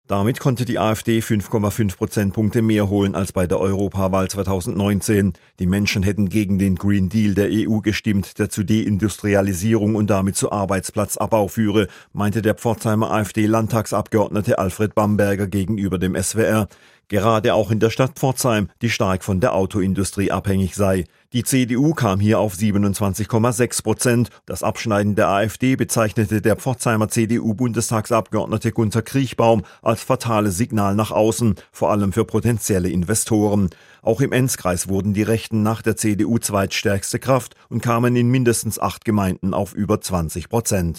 Damit konnte die AfD 5,5 Prozentpunkte mehr holen als bei der Europawahl 2019. Die Menschen hätten gegen den Green Deal der EU gestimmt, der zu Deindustrialisierung und damit zu Arbeitsplatzabbau führe, meinte der Pforzheimer AfD-Landtagsabgeordnete Alfred Bamberger gegenüber dem SWR. Gerade auch in der Stadt Pforzheim, die stark von der Autoindustrie abhängig sei. Die CDU kam hier auf 27,6%. Das Abschneiden der AfD bezeichnete der Pforzheimer CDU-Bundestagsabgeordnete Gunter Kriechbaum als fatales Signal nach außen, vor allem für potenzielle Investoren. Auch im Enzkreis wurden die Rechten nach der CDU zweitstärkste Kraft und kamen in mindestens 8 Gemeinden auf über 20%.